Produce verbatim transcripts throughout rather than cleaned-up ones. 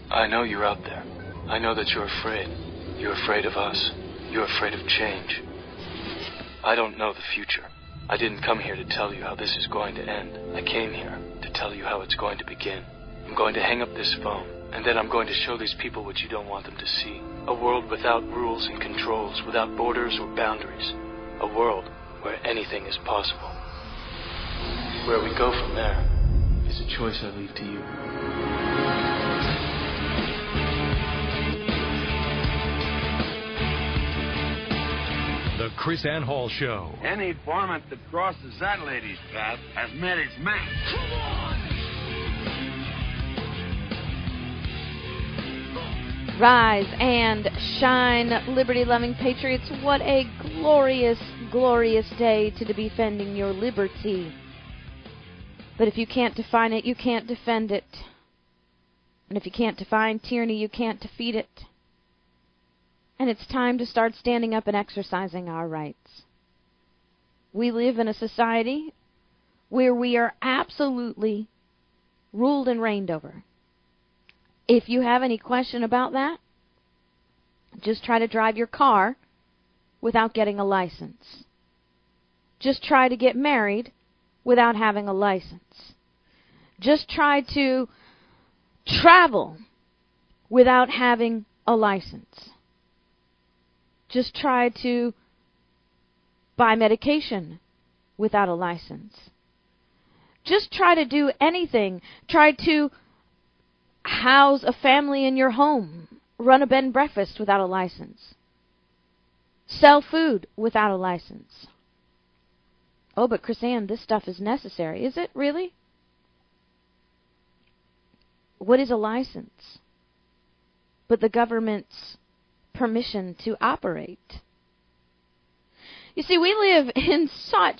I know you're out there. I know that you're afraid. You're afraid of us. You're afraid of change. I don't know the future. I didn't come here to tell you how this is going to end. I came here to tell you how it's going to begin. I'm going to hang up this phone, and then I'm going to show these people what you don't want them to see. A world without rules and controls, without borders or boundaries. A world where anything is possible. Where we go from there is a choice I leave to you. The Chris Ann Hall Show. Any varmint that crosses that lady's path has met its match. Come on! Rise and shine, liberty-loving patriots. What a glorious, glorious day to be defending your liberty. But if you can't define it, you can't defend it. And if you can't define tyranny, you can't defeat it. And it's time to start standing up and exercising our rights. We live in a society where we are absolutely ruled and reigned over. If you have any question about that, just try to drive your car without getting a license. Just try to get married without having a license. Just try to travel without having a license. Just try to buy medication without a license. Just try to do anything. Try to house a family in your home. Run a bed and breakfast without a license. Sell food without a license. Oh, but Chris Ann, this stuff is necessary. Is it really? What is a license? But the government's permission to operate. You see, we live in such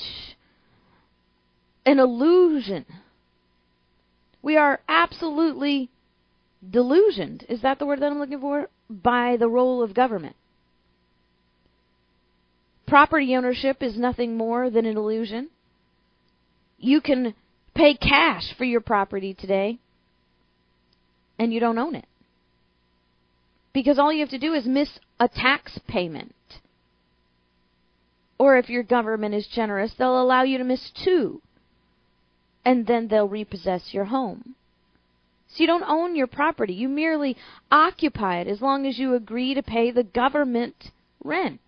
an illusion. We are absolutely delusioned. Is that the word that I'm looking for? By the role of government. Property ownership is nothing more than an illusion. You can pay cash for your property today, and you don't own it. Because all you have to do is miss a tax payment. Or if your government is generous, they'll allow you to miss two. And then they'll repossess your home. So you don't own your property. You merely occupy it as long as you agree to pay the government rent.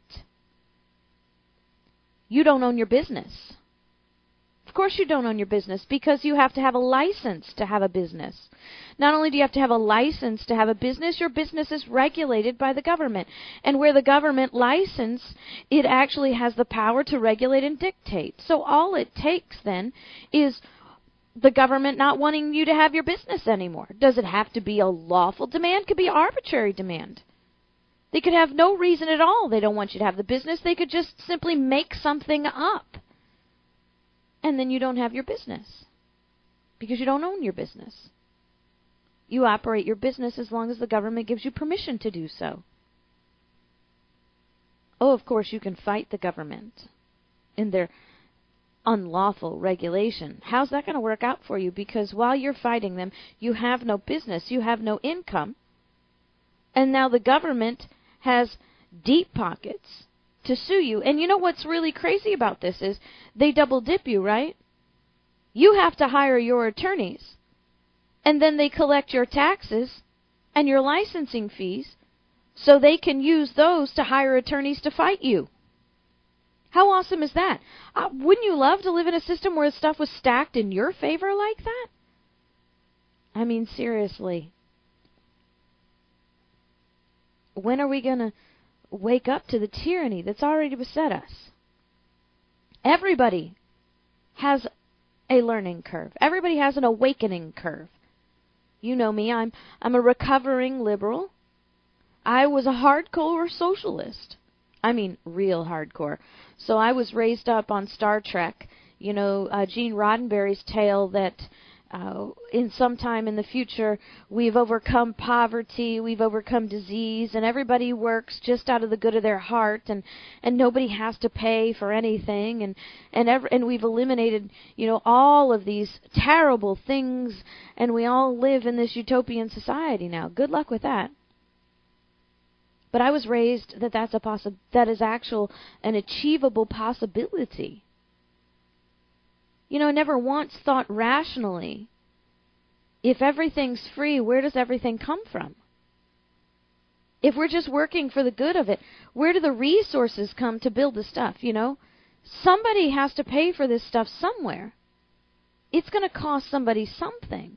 You don't own your business. Of course you don't own your business because you have to have a license to have a business. Not only do you have to have a license to have a business, your business is regulated by the government. And where the government license, it actually has the power to regulate and dictate. So all it takes then is the government not wanting you to have your business anymore. Does it have to be a lawful demand? It could be arbitrary demand. They could have no reason at all they don't want you to have the business. They could just simply make something up. And then you don't have your business. Because you don't own your business. You operate your business as long as the government gives you permission to do so. Oh, of course, you can fight the government in their unlawful regulation. How's that going to work out for you? Because while you're fighting them, you have no business, you have no income. And now the government has deep pockets to sue you. And you know what's really crazy about this is they double dip you, right? You have to hire your attorneys, and then they collect your taxes and your licensing fees so they can use those to hire attorneys to fight you. How awesome is that? Uh, wouldn't you love to live in a system where stuff was stacked in your favor like that? I mean, seriously. When are we going to wake up to the tyranny that's already beset us? Everybody has a learning curve. Everybody has an awakening curve. You know me, I'm I'm a recovering liberal. I was a hardcore socialist. I mean, real hardcore. So I was raised up on Star Trek. You know, uh, Gene Roddenberry's tale that uh, in some time in the future, we've overcome poverty, we've overcome disease, and everybody works just out of the good of their heart, and, and nobody has to pay for anything, and and every, and we've eliminated, you know, all of these terrible things, and we all live in this utopian society now. Good luck with that. But I was raised that that's a possi- that is actual an achievable possibility. You know, I never once thought rationally, if everything's free, where does everything come from? If we're just working for the good of it, where do the resources come to build the stuff, you know? Somebody has to pay for this stuff somewhere. It's going to cost somebody something.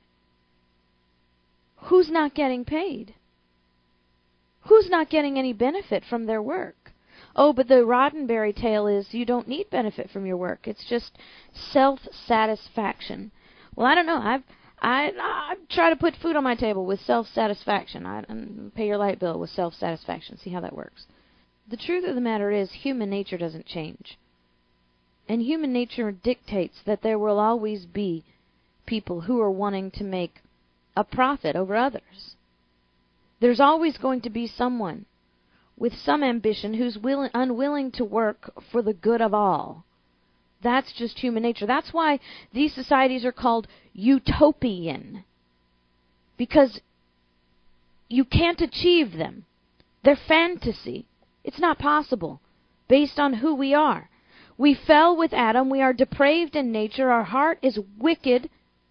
Who's not getting paid? Who's not getting any benefit from their work? Oh, but the Roddenberry tale is you don't need benefit from your work. It's just self-satisfaction. Well, I don't know. I've I I try to put food on my table with self-satisfaction. I, I pay your light bill with self-satisfaction. See how that works. The truth of the matter is human nature doesn't change. And human nature dictates that there will always be people who are wanting to make a profit over others. There's always going to be someone with some ambition who's willing, unwilling to work for the good of all. That's just human nature. That's why these societies are called utopian. Because you can't achieve them. They're fantasy. It's not possible based on who we are. We fell with Adam. We are depraved in nature. Our heart is wicked.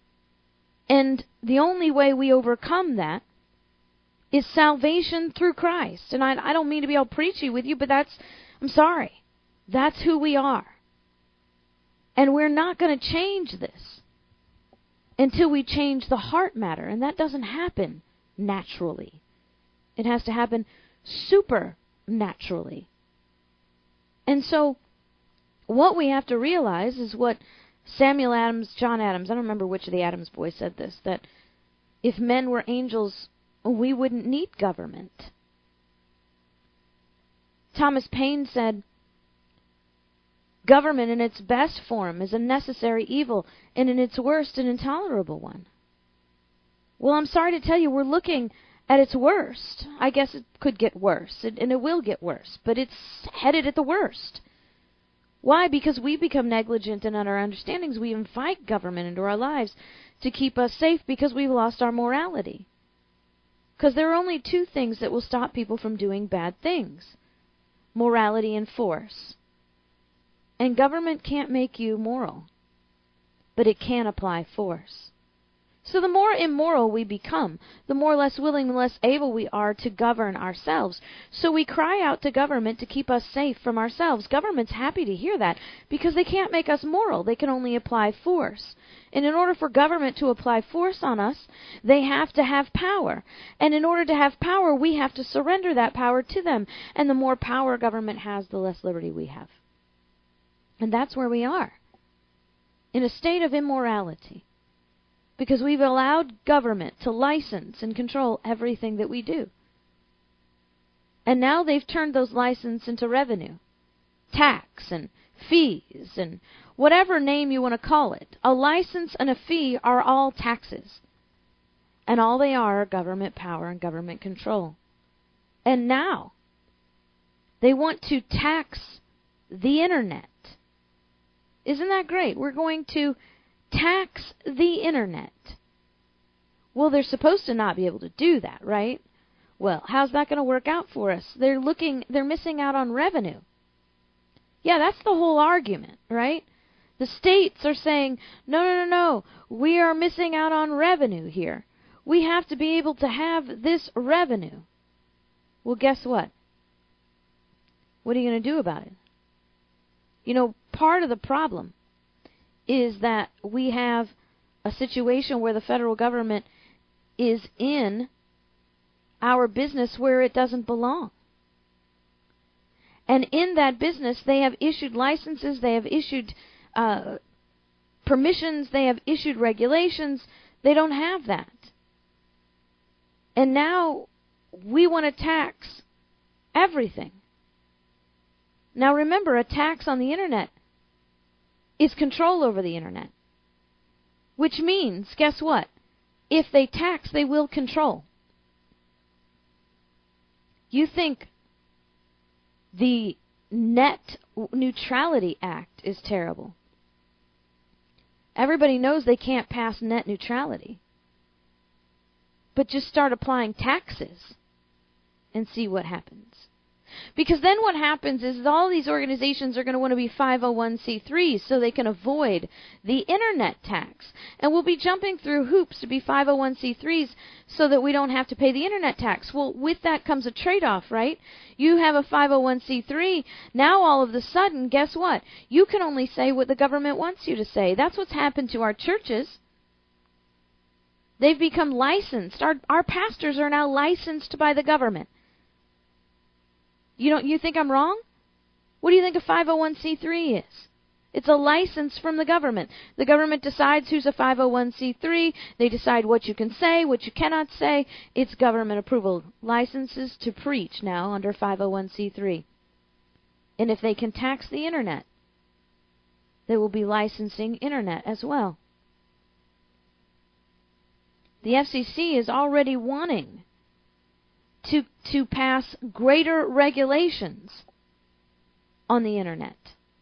And the only way we overcome that is salvation through Christ. And I, I don't mean to be all preachy with you, but that's, I'm sorry, that's who we are. And we're not going to change this until we change the heart matter. And that doesn't happen naturally. It has to happen supernaturally. And so what we have to realize is what Samuel Adams, John Adams, I don't remember which of the Adams boys said this, that if men were angels, we wouldn't need government. Thomas Paine said, government in its best form is a necessary evil, and in its worst an intolerable one. Well, I'm sorry to tell you, we're looking at its worst. I guess it could get worse, and it will get worse, but it's headed at the worst. Why? Because we become negligent in our understandings. We invite government into our lives to keep us safe because we've lost our morality. Because there are only two things that will stop people from doing bad things: morality and force. And government can't make you moral, but it can apply force. So the more immoral we become, the more less willing and less able we are to govern ourselves. So we cry out to government to keep us safe from ourselves. Government's happy to hear that because they can't make us moral. They can only apply force. And in order for government to apply force on us, they have to have power. And in order to have power, we have to surrender that power to them. And the more power government has, the less liberty we have. And that's where we are, in a state of immorality. Because we've allowed government to license and control everything that we do. And now they've turned those licenses into revenue, tax and fees and whatever name you want to call it. A license and a fee are all taxes. And all they are are government power and government control. And now they want to tax the internet. Isn't that great? We're going to tax the internet. Well, they're supposed to not be able to do that, right? Well, how's that going to work out for us? They're looking, they're missing out on revenue. Yeah, that's the whole argument, right? The states are saying, no, no, no, no, we are missing out on revenue here. We have to be able to have this revenue. Well, guess what? What are you going to do about it? You know, part of the problem is that we have a situation where the federal government is in our business where it doesn't belong. And in that business, they have issued licenses, they have issued uh, permissions, they have issued regulations. They don't have that. And now we want to tax everything. Now remember, a tax on the internet is control over the internet. Which means, guess what? If they tax, they will control. You think the Net Neutrality Act is terrible. Everybody knows they can't pass net neutrality. But just start applying taxes and see what happens. Because then what happens is all these organizations are going to want to be five oh one c threes so they can avoid the internet tax. And we'll be jumping through hoops to be five oh one c threes so that we don't have to pay the internet tax. Well, with that comes a trade-off, right? You have a five oh one c three. Now all of a sudden, guess what? You can only say what the government wants you to say. That's what's happened to our churches. They've become licensed. Our, our pastors are now licensed by the government. You don't you think I'm wrong? What do you think a five oh one c three is? It's a license from the government. The government decides who's a five oh one c three. They decide what you can say, what you cannot say. It's government approval. Licenses to preach now under five oh one c three. And if they can tax the internet, they will be licensing internet as well. The F C C is already wanting to to pass greater regulations on the internet.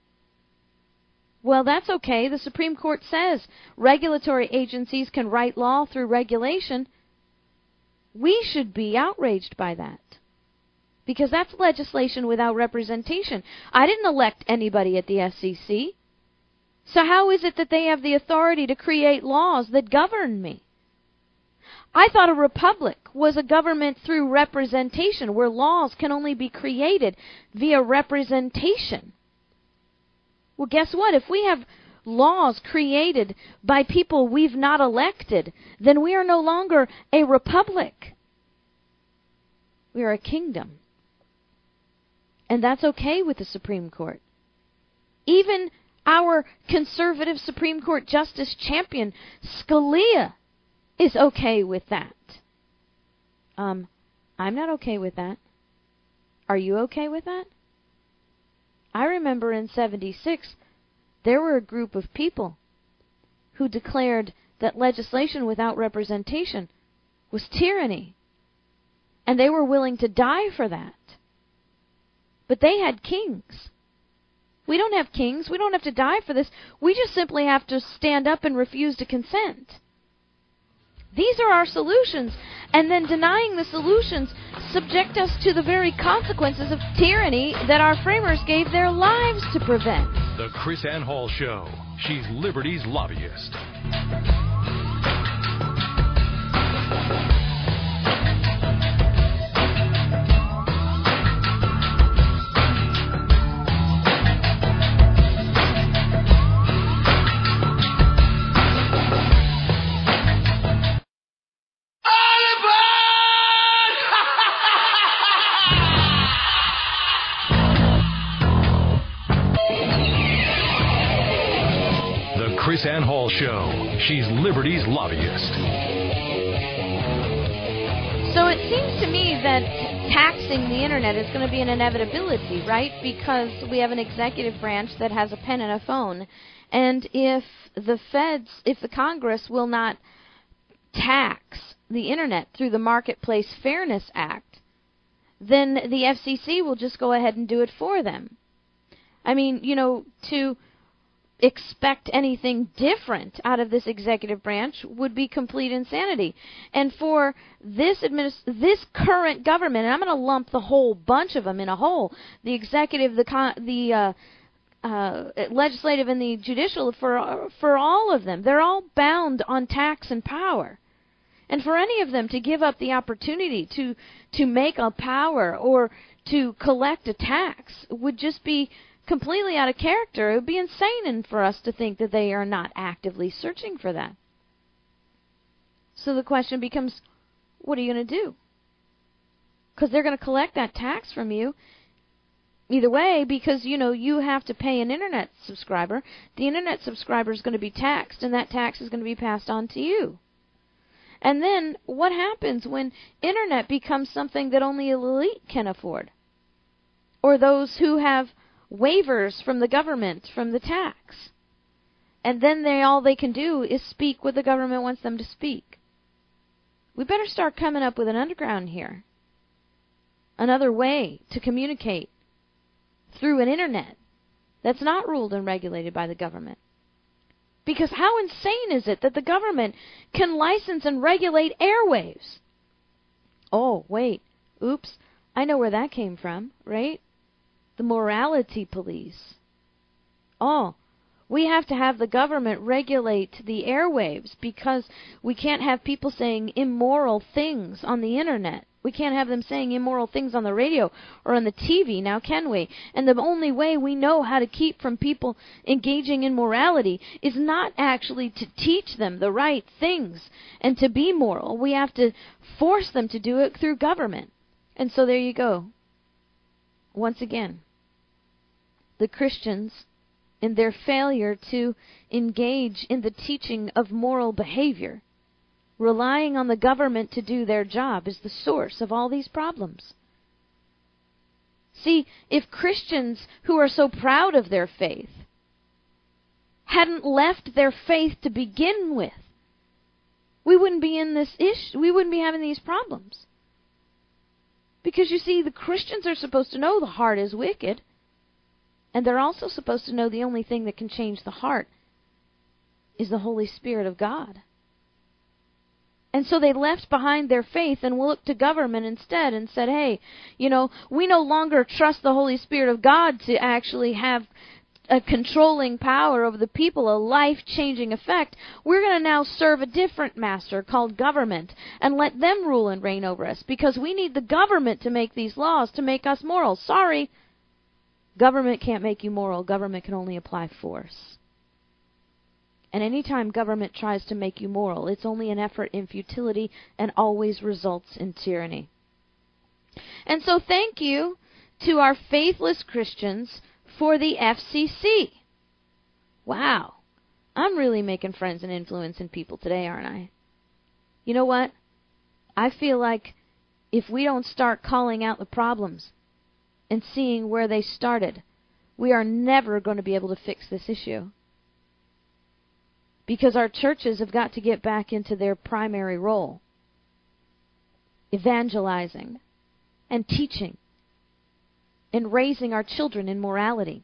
Well, that's okay. The Supreme Court says regulatory agencies can write law through regulation. We should be outraged by that, because that's legislation without representation. I didn't elect anybody at the F C C. So how is it that they have the authority to create laws that govern me? I thought a republic was a government through representation, where laws can only be created via representation. Well, guess what? If we have laws created by people we've not elected, then we are no longer a republic. We are a kingdom. And that's okay with the Supreme Court. Even our conservative Supreme Court Justice champion, Scalia, is okay with that. Um, I'm not okay with that. Are you okay with that? I remember in seventy-six, there were a group of people who declared that legislation without representation was tyranny. And they were willing to die for that. But they had kings. We don't have kings. We don't have to die for this. We just simply have to stand up and refuse to consent. These are our solutions, and then denying the solutions subject us to the very consequences of tyranny that our framers gave their lives to prevent. The Chris Ann Hall Show. She's Liberty's lobbyist. Chris Ann Hall Show. She's Liberty's lobbyist. So it seems to me that taxing the internet is going to be an inevitability, right? Because we have an executive branch that has a pen and a phone. And if the feds, if the Congress will not tax the internet through the Marketplace Fairness Act, then the F C C will just go ahead and do it for them. I mean, you know, to expect anything different out of this executive branch would be complete insanity. And for this administ- this current government, and I'm going to lump the whole bunch of them in a whole, the executive, the con- the uh, uh, legislative, and the judicial, for for all of them, they're all bound on tax and power. And for any of them to give up the opportunity to to make a power or to collect a tax would just be completely out of character. It would be insane for us to think that they are not actively searching for that. So the question becomes, what are you going to do? Because they're going to collect that tax from you either way, because, you know, you have to pay an internet subscriber. The internet subscriber is going to be taxed, and that tax is going to be passed on to you. And then what happens when internet becomes something that only an elite can afford? Or those who have waivers from the government, from the tax. And then they all they can do is speak what the government wants them to speak. We better start coming up with an underground here. Another way to communicate through an internet that's not ruled and regulated by the government. Because how insane is it that the government can license and regulate airwaves? Oh, wait. Oops. I know where that came from, right? The morality police. Oh, we have to have the government regulate the airwaves because we can't have people saying immoral things on the internet. We can't have them saying immoral things on the radio or on the T V, now can we? And the only way we know how to keep from people engaging in morality is not actually to teach them the right things and to be moral. We have to force them to do it through government. And so there you go. Once again, the Christians, in their failure to engage in the teaching of moral behavior, relying on the government to do their job, is the source of all these problems. See, if Christians who are so proud of their faith hadn't left their faith to begin with, we wouldn't be in this issue. We wouldn't be having these problems. Because you see, the Christians are supposed to know the heart is wicked, and they're also supposed to know the only thing that can change the heart is the Holy Spirit of God. And so they left behind their faith and looked to government instead and said, hey, you know, we no longer trust the Holy Spirit of God to actually have a controlling power over the people, a life-changing effect. We're going to now serve a different master called government and let them rule and reign over us because we need the government to make these laws to make us moral. Sorry, government can't make you moral. Government can only apply force. And any time government tries to make you moral, it's only an effort in futility and always results in tyranny. And so thank you to our faithless Christians for the F C C. Wow. I'm really making friends and influencing people today, aren't I? You know what? I feel like if we don't start calling out the problems and seeing where they started, we are never going to be able to fix this issue. Because our churches have got to get back into their primary role, evangelizing and teaching and raising our children in morality,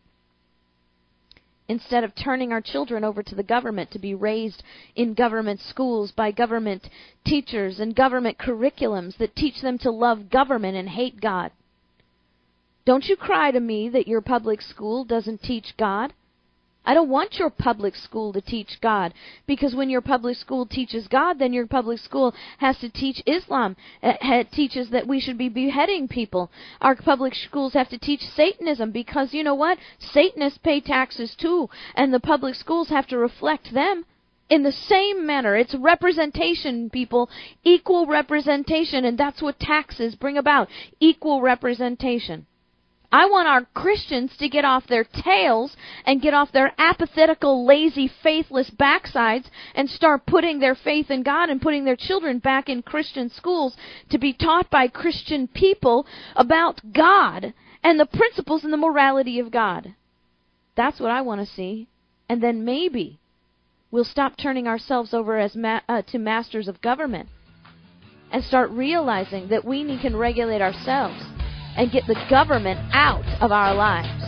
instead of turning our children over to the government to be raised in government schools by government teachers and government curriculums that teach them to love government and hate God. Don't you cry to me that your public school doesn't teach God. I don't want your public school to teach God, because when your public school teaches God, then your public school has to teach Islam. It teaches that we should be beheading people. Our public schools have to teach Satanism, because you know what? Satanists pay taxes too, and the public schools have to reflect them. In the same manner, it's representation, people, equal representation, and that's what taxes bring about, equal representation. I want our Christians to get off their tails and get off their apathetical, lazy, faithless backsides and start putting their faith in God and putting their children back in Christian schools to be taught by Christian people about God and the principles and the morality of God. That's what I want to see. And then maybe we'll stop turning ourselves over as ma- uh, to masters of government and start realizing that we need, can regulate ourselves and get the government out of our lives.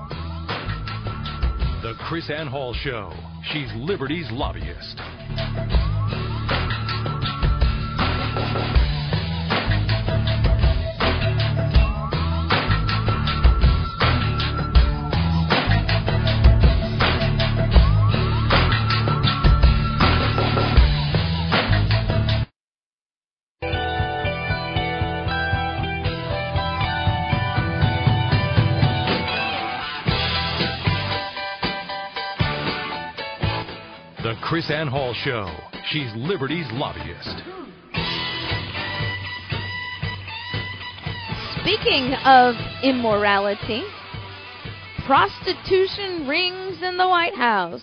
The Chris Ann Hall Show. She's Liberty's lobbyist. The Chris Ann Hall Show. She's Liberty's lobbyist. Speaking of immorality, prostitution rings in the White House.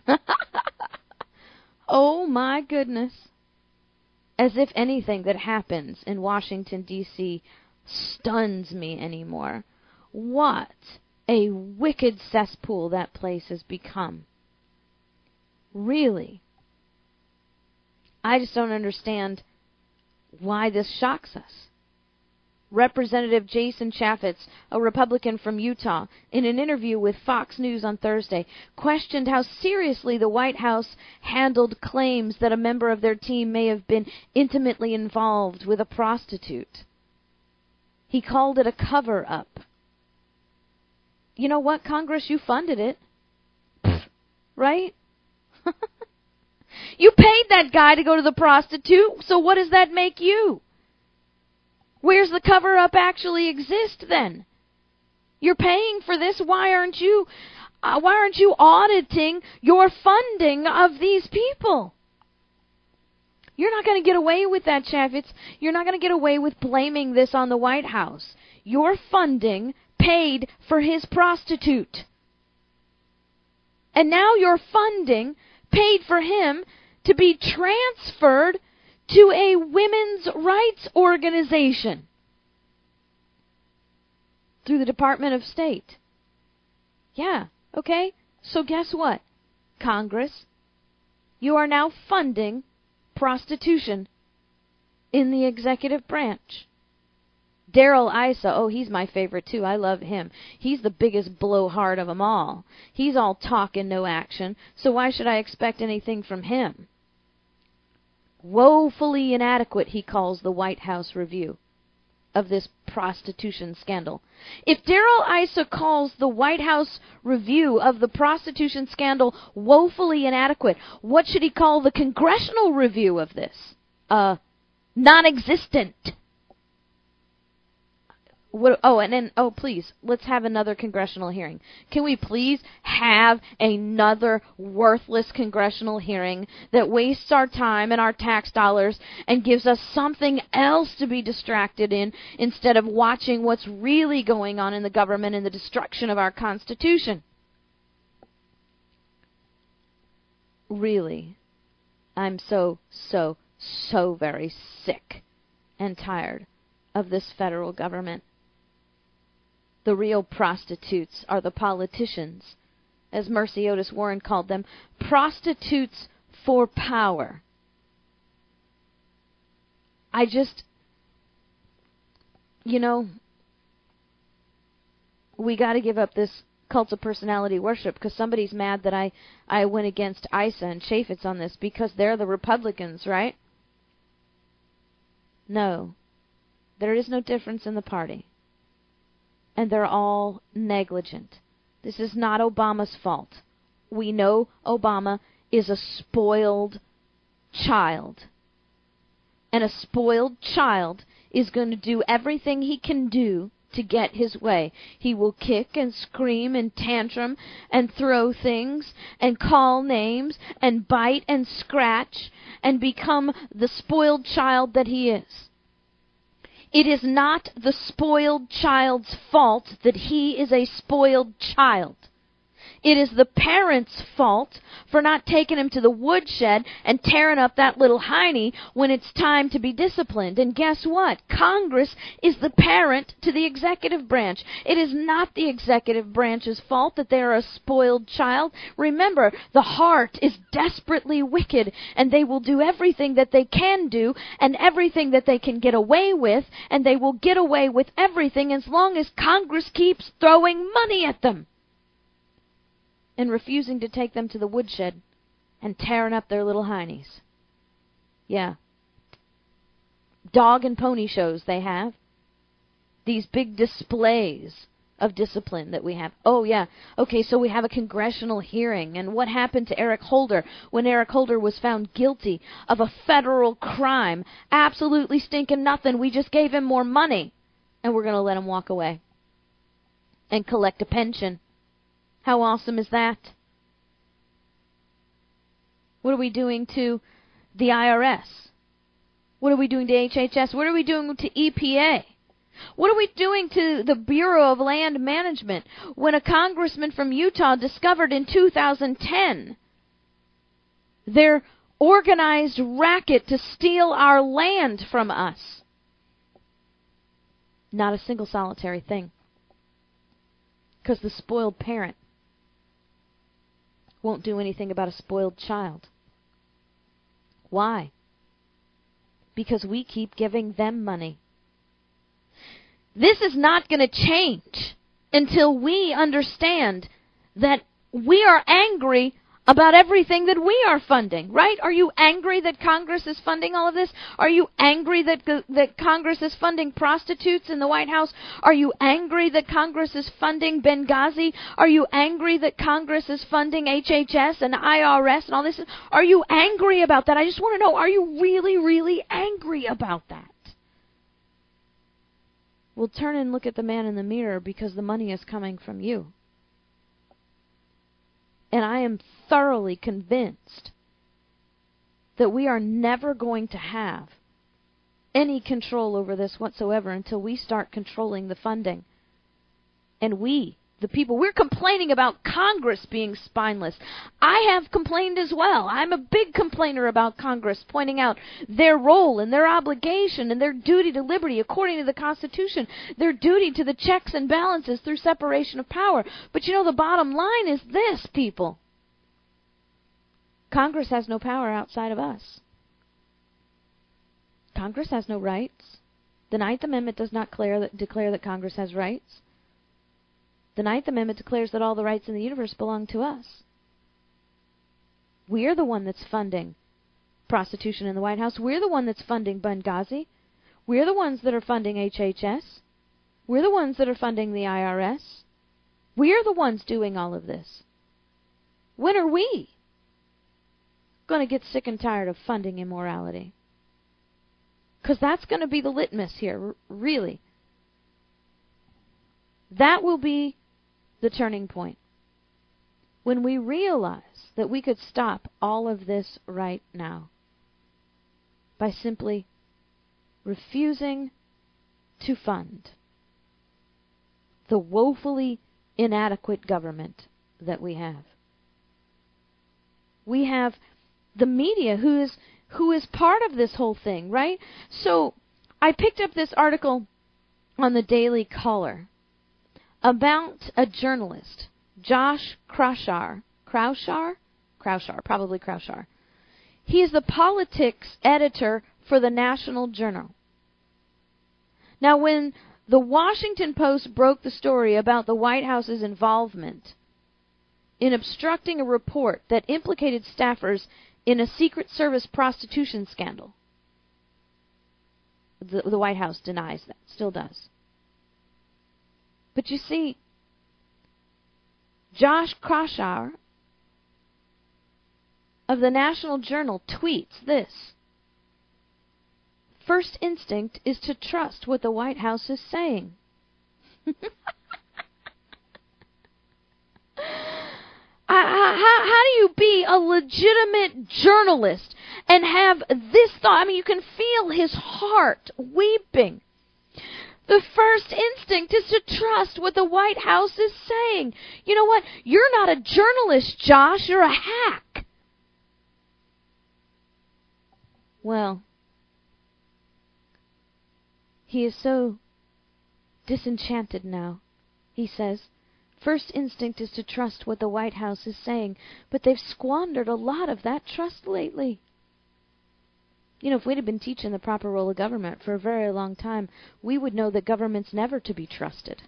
Oh my goodness. As if anything that happens in Washington, D C stuns me anymore. What a wicked cesspool that place has become. Really. I just don't understand why this shocks us. Representative Jason Chaffetz, a Republican from Utah, in an interview with Fox News on Thursday, questioned how seriously the White House handled claims that a member of their team may have been intimately involved with a prostitute. He called it a cover-up. You know what, Congress? You funded it. Pfft, right? You paid that guy to go to the prostitute, so what does that make you? Where's the cover-up actually exist then? You're paying for this. Why aren't you, uh, why aren't you auditing your funding of these people? You're not going to get away with that, Chaffetz. You're not going to get away with blaming this on the White House. Your funding paid for his prostitute. And now your funding paid for him to be transferred to a women's rights organization through the Department of State. Yeah, okay. So guess what, Congress? You are now funding prostitution in the executive branch. Darrell Issa, oh, he's my favorite too. I love him. He's the biggest blowhard of them all. He's all talk and no action, so why should I expect anything from him? Woefully inadequate, he calls the White House review of this prostitution scandal. If Darrell Issa calls the White House review of the prostitution scandal woefully inadequate, what should he call the congressional review of this? Uh, non-existent. What, oh, and then, oh, please, let's have another congressional hearing. Can we please have another worthless congressional hearing that wastes our time and our tax dollars and gives us something else to be distracted in instead of watching what's really going on in the government and the destruction of our Constitution? Really, I'm so, so, so very sick and tired of this federal government. The real prostitutes are the politicians, as Mercy Otis Warren called them, prostitutes for power. I just, you know, we got to give up this cult of personality worship because somebody's mad that I, I went against Issa and Chaffetz on this because they're the Republicans, right? No, there is no difference in the party. And they're all negligent. This is not Obama's fault. We know Obama is a spoiled child. And a spoiled child is going to do everything he can do to get his way. He will kick and scream and tantrum and throw things and call names and bite and scratch and become the spoiled child that he is. It is not the spoiled child's fault that he is a spoiled child. It is the parent's fault for not taking him to the woodshed and tearing up that little hiney when it's time to be disciplined. And guess what? Congress is the parent to the executive branch. It is not the executive branch's fault that they are a spoiled child. Remember, the heart is desperately wicked, and they will do everything that they can do and everything that they can get away with, and they will get away with everything as long as Congress keeps throwing money at them and refusing to take them to the woodshed and tearing up their little heinies. Yeah. Dog and pony shows they have. These big displays of discipline that we have. Oh, yeah. Okay, so we have a congressional hearing. And what happened to Eric Holder when Eric Holder was found guilty of a federal crime? Absolutely stinking nothing. We just gave him more money. And we're going to let him walk away and collect a pension. How awesome is that? What are we doing to the I R S? What are we doing to H H S? What are we doing to E P A? What are we doing to the Bureau of Land Management when a congressman from Utah discovered in two thousand ten their organized racket to steal our land from us? Not a single solitary thing. Because the spoiled parent won't do anything about a spoiled child. Why? Because we keep giving them money. This is not going to change until we understand that we are angry about everything that we are funding, right? Are you angry that Congress is funding all of this? Are you angry that that Congress is funding prostitutes in the White House? Are you angry that Congress is funding Benghazi? Are you angry that Congress is funding H H S and I R S and all this? Are you angry about that? I just want to know, are you really, really angry about that? Well, turn and look at the man in the mirror, because the money is coming from you. And I am thoroughly convinced that we are never going to have any control over this whatsoever until we start controlling the funding. And we, the people, we're complaining about Congress being spineless. I have complained as well. I'm a big complainer about Congress, pointing out their role and their obligation and their duty to liberty according to the Constitution, their duty to the checks and balances through separation of power. But you know, the bottom line is this, people. Congress has no power outside of us. Congress has no rights. The Ninth Amendment does not declare that, declare that Congress has rights. The Ninth Amendment declares that all the rights in the universe belong to us. We're the one that's funding prostitution in the White House. We're the one that's funding Benghazi. We're the ones that are funding H H S. We're the ones that are funding the I R S. We're the ones doing all of this. When are we going to get sick and tired of funding immorality? Because that's going to be the litmus here, really. That will be the turning point. When we realize that we could stop all of this right now by simply refusing to fund the woefully inadequate government that we have. We have the media who is who is part of this whole thing, right? So I picked up this article on the Daily Caller about a journalist, Josh Kraushaar. Kraushaar? Kraushaar, probably Kraushaar. He is the politics editor for the National Journal. Now, when the Washington Post broke the story about the White House's involvement in obstructing a report that implicated staffers in a Secret Service prostitution scandal, the, the White House denies that, still does. But you see, Josh Kraushaar of the National Journal tweets this: "First instinct is to trust what the White House is saying." How, how do you be a legitimate journalist and have this thought? I mean, you can feel his heart weeping. The first instinct is to trust what the White House is saying. You know what? You're not a journalist, Josh. You're a hack. Well, he is so disenchanted now, he says. First instinct is to trust what the White House is saying, but they've squandered a lot of that trust lately. You know, if we'd have been teaching the proper role of government for a very long time, we would know that government's never to be trusted.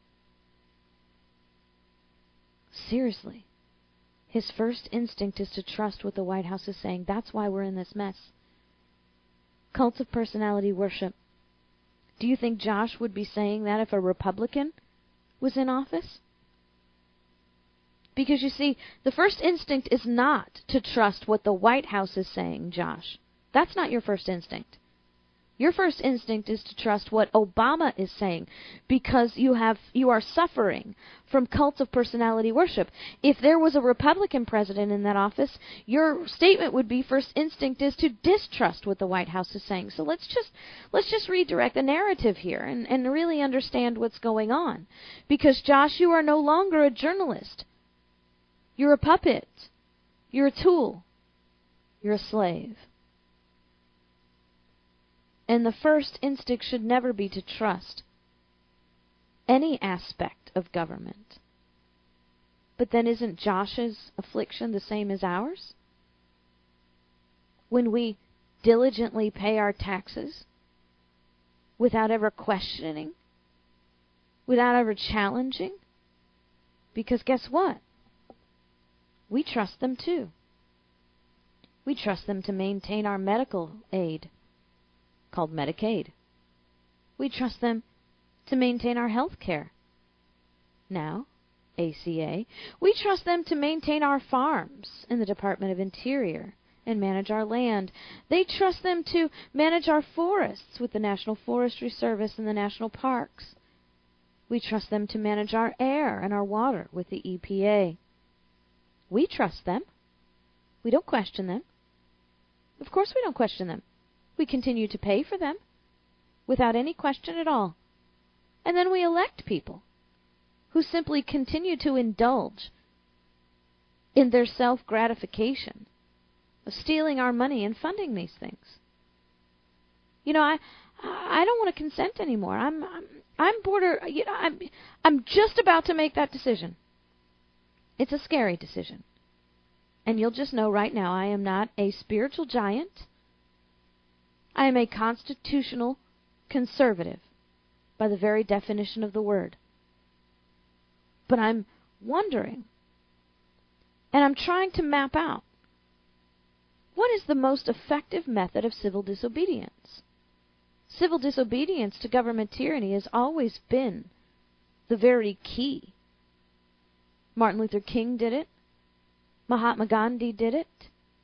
Seriously. His first instinct is to trust what the White House is saying. That's why we're in this mess. Cult of personality worship. Do you think Josh would be saying that if a Republican was in office? Because you see, the first instinct is not to trust what the White House is saying, Josh. That's not your first instinct. Your first instinct is to trust what Obama is saying, because you have you are suffering from cult of personality worship. If there was a Republican president in that office, your statement would be first instinct is to distrust what the White House is saying. So let's just let's just redirect the narrative here and, and really understand what's going on. Because Josh, you are no longer a journalist. You're a puppet. You're a tool. You're a slave. And the first instinct should never be to trust any aspect of government, But then isn't Josh's affliction the same as ours? When we diligently pay our taxes without ever questioning, without ever challenging, because guess what? We trust them too. We trust them to maintain our medical aid, called Medicaid. We trust them to maintain our health care, now A C A. We trust them to maintain our farms in the Department of Interior and manage our land. They trust them to manage our forests with the National Forestry Service and the national parks. We trust them to manage our air and our water with the E P A. We trust them. We don't question them. Of course we don't question them. We continue to pay for them without any question at all. And then we elect people who simply continue to indulge in their self-gratification of stealing our money and funding these things. You know, I I don't want to consent anymore. I'm I'm, I'm border. You know, I'm I'm just about to make that decision. It's a scary decision, and you'll just know right now I am not a spiritual giant. I am a constitutional conservative by the very definition of the word. But I'm wondering, and I'm trying to map out, what is the most effective method of civil disobedience? Civil disobedience to government tyranny has always been the very key. Martin Luther King did it. Mahatma Gandhi did it.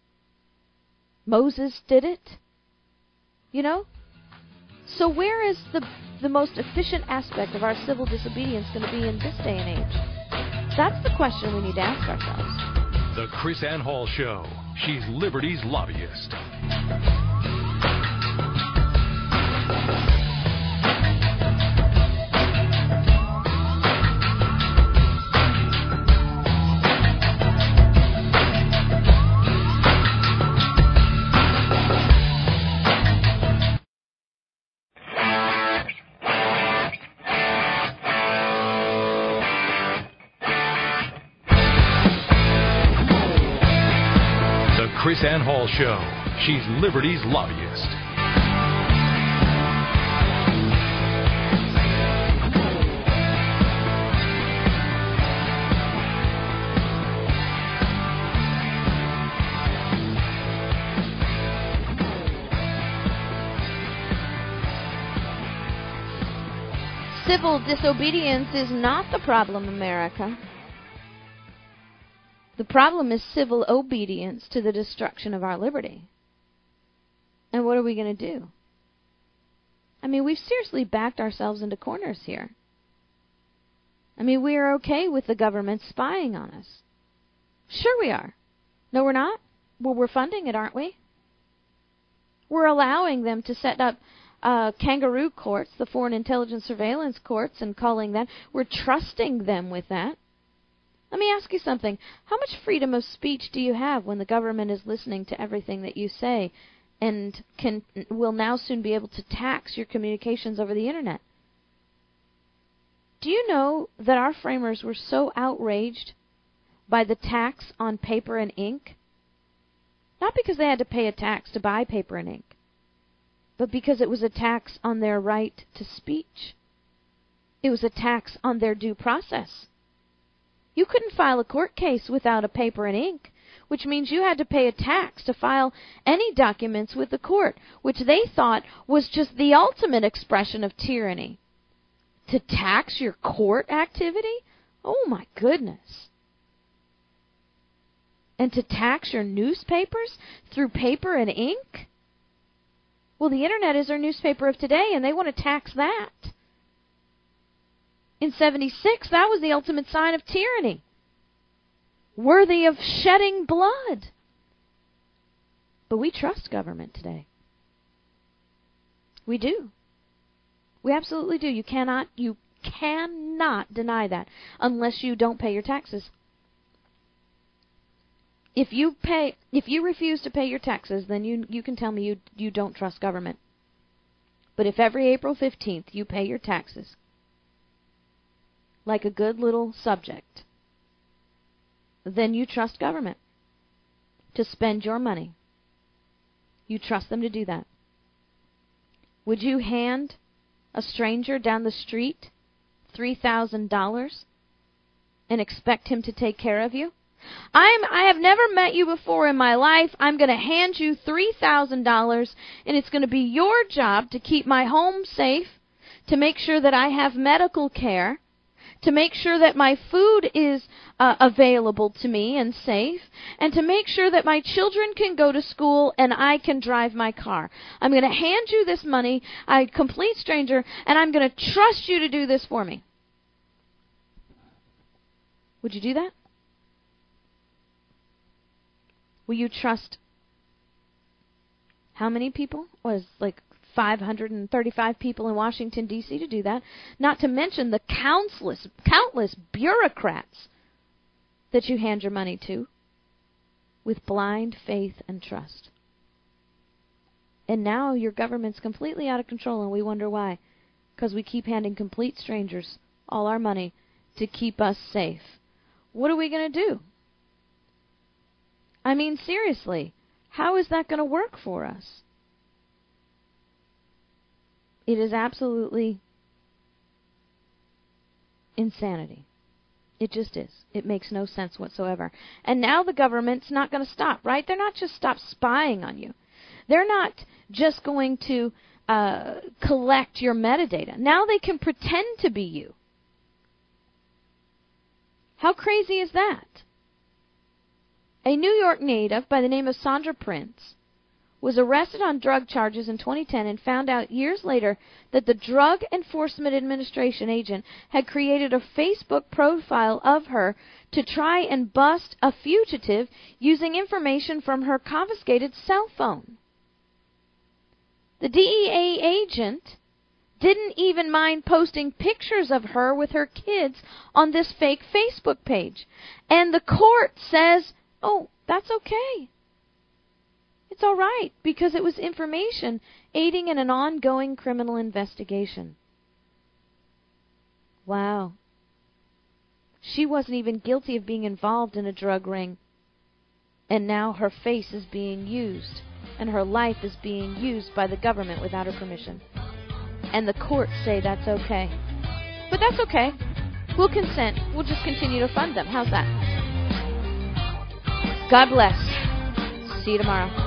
Moses did it. You know? So where is the the most efficient aspect of our civil disobedience going to be in this day and age? That's the question we need to ask ourselves. The Chris Ann Hall Show. She's Liberty's lobbyist. Chris Ann Hall Show. She's Liberty's lobbyist. Civil disobedience is not the problem, America. The problem is civil obedience to the destruction of our liberty. And what are we going to do? I mean, we've seriously backed ourselves into corners here. I mean, we are okay with the government spying on us. Sure we are. No, we're not. Well, we're funding it, aren't we? We're allowing them to set up uh, kangaroo courts, the foreign intelligence surveillance courts, and calling that. We're trusting them with that. Let me ask you something. How much freedom of speech do you have when the government is listening to everything that you say and can will now soon be able to tax your communications over the Internet? Do you know that our framers were so outraged by the tax on paper and ink? Not because they had to pay a tax to buy paper and ink, but because it was a tax on their right to speech. It was a tax on their due process. You couldn't file a court case without a paper and ink, which means you had to pay a tax to file any documents with the court, which they thought was just the ultimate expression of tyranny. To tax your court activity? Oh my goodness. And to tax your newspapers through paper and ink? Well, the Internet is our newspaper of today, and they want to tax that. In seventy-six, that was the ultimate sign of tyranny, worthy of shedding blood. But we trust government today. We do. We absolutely do. You cannot, you cannot deny that unless you don't pay your taxes. If you pay, if you refuse to pay your taxes, then you you can tell me you you don't trust government. But if every April fifteenth you pay your taxes, like a good little subject, then you trust government to spend your money. You trust them to do that. Would you hand a stranger down the street three thousand dollars and expect him to take care of you? I'm, I have never met you before in my life. I'm going to hand you three thousand dollars, and it's going to be your job to keep my home safe, to make sure that I have medical care, to make sure that my food is uh, available to me and safe, and to make sure that my children can go to school and I can drive my car. I'm going to hand you this money, a complete stranger, and I'm going to trust you to do this for me. Would you do that? Will you trust how many people? Was like five hundred thirty-five people in Washington, D C to do that. Not to mention the countless, countless bureaucrats that you hand your money to with blind faith and trust. And now your government's completely out of control, and we wonder why. Because we keep handing complete strangers all our money to keep us safe. What are we going to do? I mean, seriously, how is that going to work for us? It is absolutely insanity. It just is. It makes no sense whatsoever. And now the government's not going to stop, right? They're not just stop spying on you. They're not just going to uh, collect your metadata. Now they can pretend to be you. How crazy is that? A New York native by the name of Sandra Prince was arrested on drug charges in twenty ten and found out years later that the Drug Enforcement Administration agent had created a Facebook profile of her to try and bust a fugitive using information from her confiscated cell phone. The D E A agent didn't even mind posting pictures of her with her kids on this fake Facebook page. And the court says, oh, that's okay. It's all right, because it was information aiding in an ongoing criminal investigation. Wow. She wasn't even guilty of being involved in a drug ring. And now her face is being used, and her life is being used by the government without her permission. And the courts say that's okay. But that's okay. We'll consent. We'll just continue to fund them. How's that? God bless. See you tomorrow.